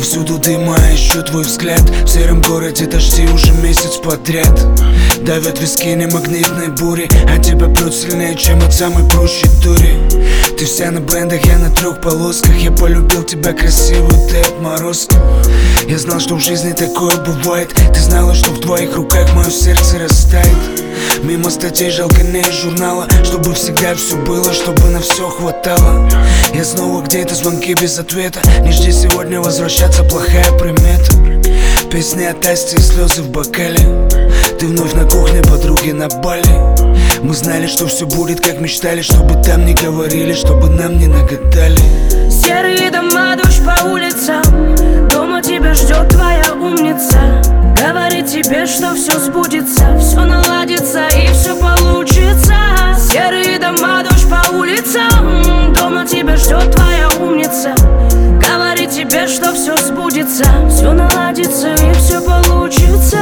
Повсюду дыма, ищу твой взгляд. В сером городе дожди уже месяц подряд. Давят виски не магнитной бури, а тебя прет сильнее, чем от самой прущей дури. Ты вся на блендах, я на 3 полосках. Я полюбил тебя красивую, ты отморозка. Я знал, что в жизни такое бывает. Ты знала, что в твоих руках мое сердце растает. Мимо статей жалканей журнала, чтобы всегда все было, чтобы на все хватало. Я снова где-то, звонки без ответа. Не жди сегодня возвращаться, плохая примета. Песни от Асти и слезы в бокале. Ты вновь на кухне, подруги на Бали. Мы знали, что все будет, как мечтали. Чтобы там не говорили, чтобы нам не нагадали. Серые дома, дождь по улицам. Дома тебя ждет твоя умница. Говорит тебе, что все сбудется, все наладится и все получится. Серые дома, дождь по улицам. Дома тебя ждет твоя умница. Говорит тебе, что все сбудется, все наладится и все получится.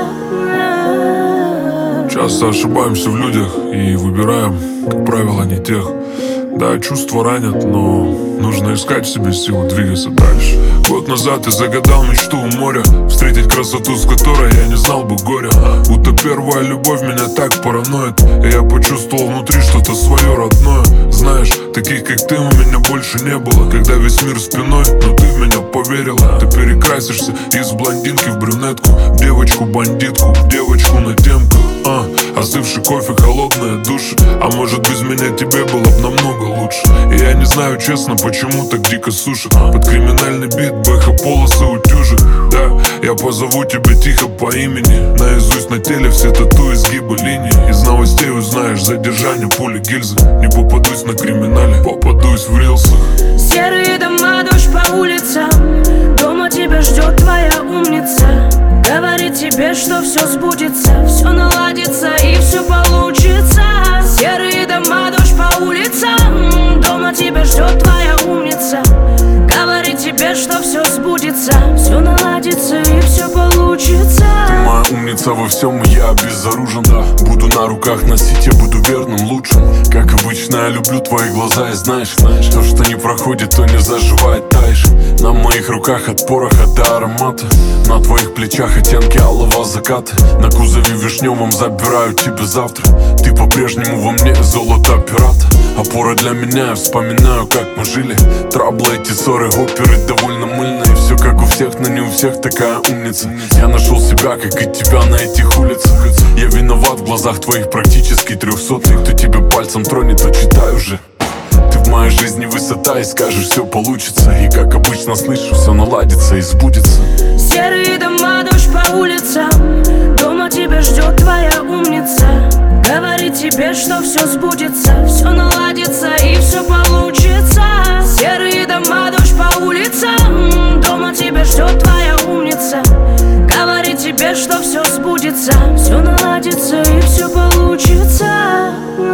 Часто ошибаемся в людях и выбираем, как правило, не тех. Да, чувства ранят, но нужно искать в себе силу двигаться дальше. Год назад я загадал мечту у моря, встретить красоту, с которой я не знал бы горя. Будто первая любовь меня так параноит, и я почувствовал внутри что-то свое родное. Знаешь, таких как ты у меня больше не было. Когда весь мир спиной, но ты в меня поверила. Ты перекрасишься из блондинки в брюнетку, в девочку-бандитку, в девочку на темку. Остывший кофе, холодная душа. А может, без меня тебе было бы намного лучше. И я не знаю, честно, почему так дико сушит. Под криминальный бит, бэха, полосы утюжит. Да, я позову тебя тихо по имени. Наизусть на теле все тату, изгибы линии. Из новостей узнаешь задержание, пули, гильзы. Не попадусь на криминале, попадусь в рилсах. Серые дома, дождь по улицам. Дома тебя ждет твоя умница. Говорит тебе, что все сбудется, все наладится и все получится. Серые дома, дождь по улицам. Дома тебя ждет твоя умница. Говорит тебе, что все сбудется, все наладится и все получится. Ты моя умница во всем, и я безоружен, да. Буду на руках носить, я буду верным, лучшим. Как обычно, я люблю твои глаза, и знаешь, то, что не проходит, то не заживает, таешь. На моих руках от пороха до аромата. На твоих плечах оттенки алого заката. На кузове вишневом забираю тебя завтра. Ты по-прежнему во мне золото пирата. Опора для меня, я вспоминаю, как мы жили. Траблы, эти ссоры, оперы довольно мыльные. Все как у всех, но не у всех такая умница. Я нашел себя, как и тебя на этих улицах. Я виноват в глазах твоих практически 300. Кто тебя пальцем тронет, то читай уже. Ты в моей жизни высота, и скажешь, все получится. И как обычно слышу, все наладится и сбудется. Серые дома, дождь по улицам. Дома тебя ждет твоя умница. Говорит тебе, что все сбудется, все наладится и все получится. Серые дома, дождь по улицам. Дома тебя ждет твоя умница. Говорит тебе, что все сбудется, все наладится и все получится.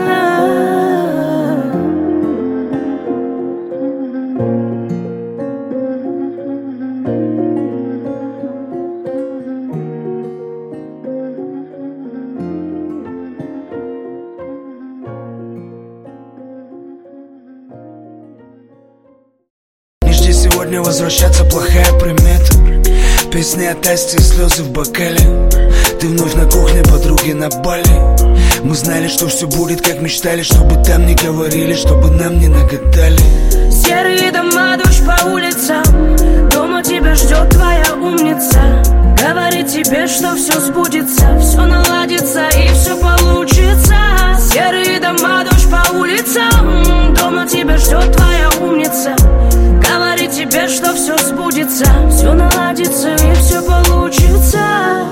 Сегодня возвращаться, плохая примета. Песни от Асти и слезы в бокале. Ты вновь на кухне, подруги на Бали. Мы знали, что все будет, как мечтали. Чтобы там не говорили, чтобы нам не нагадали. Серые дома, дождь по улицам. Дома тебя ждет твоя умница. Говорит тебе, что все сбудется, все наладится и все получится. Серые дома, дождь по улицам. Дома тебя ждет твоя умница. Говорит тебе, что все сбудется, все наладится и все получится.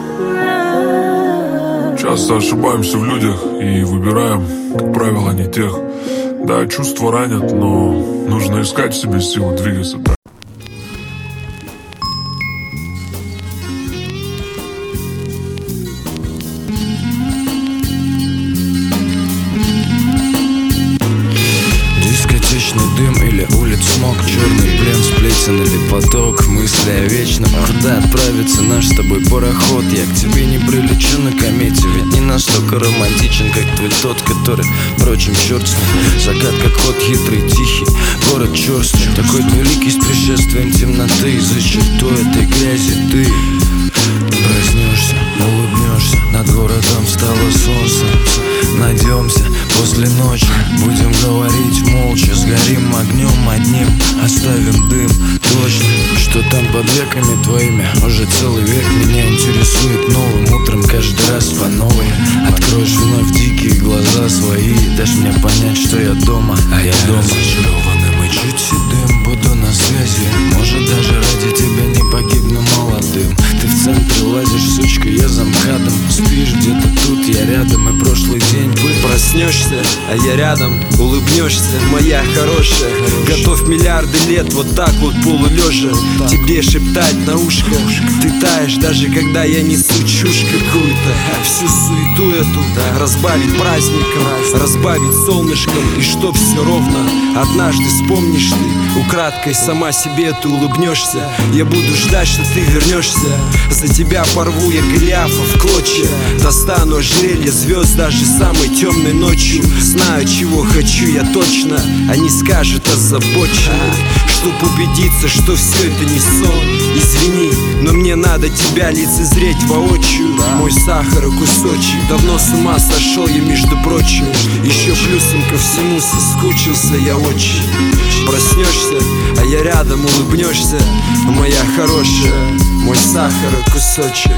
Часто ошибаемся в людях и выбираем, как правило, не тех. Да, чувства ранят, но нужно искать в себе силу двигаться дальше. Дискотечный дым или улиц смог. Черный плен, сплетен или поток мысли о вечном. Куда отправится наш с тобой пароход? Я к тебе не прилечу на комете, ведь не настолько романтичен, как твой тот, который, впрочем, черт с ним. Закат как ход хитрый, тихий, город черствый, такой двуликий с пришествием темноты. И за чертой этой грязи ты проснешься, улыбнешься, над городом встало солнце. Найдемся после ночи, будем говорить молча, сгорим огнем одним, оставим дым. Точно, что там под веками твоими уже целый век меня интересует новым утром, каждый раз по новой. Откроешь вновь дикие глаза свои, дашь мне понять, что я дома, а я дома. Разочарованным и чуть седым буду на связи, может даже ради тебя не погибну молодым. Ты в центре лазишь, сучка, я за МКАДом. Спишь где-то тут, я рядом, и прошлый день был. Проснешься, а я рядом, улыбнешься, моя хорошая. Готов миллиарды лет вот так вот полулежа тебе шептать на ушко. Ты таешь, даже когда я несу чушь какую-то. Всю суету эту разбавить праздником, разбавить солнышком. И чтоб все ровно однажды вспомнишь ты, украдкой сама себе ты улыбнешься. Я буду ждать, что ты вернешься. За тебя порву я Голиафа в клочья, достану ожерелье звезд даже самой темной ночью. Знаю, чего хочу я точно, они скажут озабоченно, чтоб убедиться, что все это не сон. Извини, но мне надо тебя лицезреть воочию. Мой сахар и кусочек, давно с ума сошел я, между прочим. Еще плюсом ко всему соскучился я очень. Проснешься, а я рядом, улыбнешься, моя хорошая. Мой сахар и кусочек.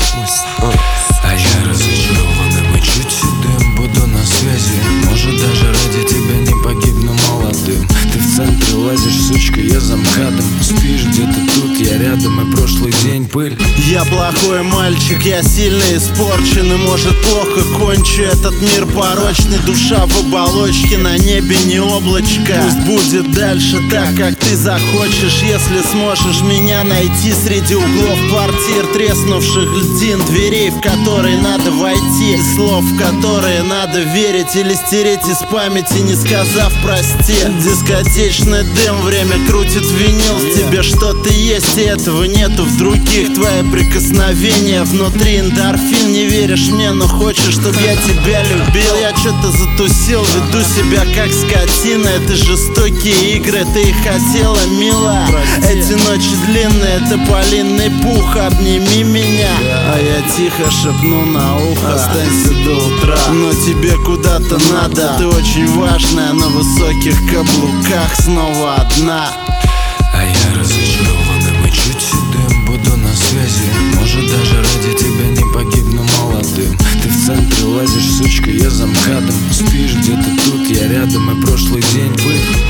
А я разочарованным и чуть седым буду на связи, может даже ради тебя не погибну молодым. Ты в центре лазишь, сучка, я за МКАДом. Спишь где-то тут, я рядом, и прошлый день пыль. Я плохой мальчик, я сильно испорчен, и может плохо кончу этот мир порочный. Душа в оболочке, на небе не облачко. Пусть будет дальше так, как ты захочешь, если сможешь меня найти среди углов квартир, треснувших льдин, дверей, в которые надо войти, слов, в которые надо верить, или стереть из памяти, не сказав прости. Дискотечный дым, время крутит винил. В тебе что-то есть, и этого нету в других. Твои прикосновения внутри эндорфин. Не веришь мне, но хочешь, чтоб я тебя любил. Я что-то затусил, веду себя как скотина. Это жестокие игры, ты их хотела, мила. Эти ночи длинные, тополиный пух. Обними меня, а я тихо шепну на ухо: останься до утра. Но тебе куда-то надо, ты очень важная, на высоких каблуках снова одна. А я разочарованным и чуть седым буду на связи, может даже ради тебя не погибну молодым. Ты в центре лазишь, сучка, я за МКАДом. Спишь где-то тут, я рядом, и прошлый день пыль.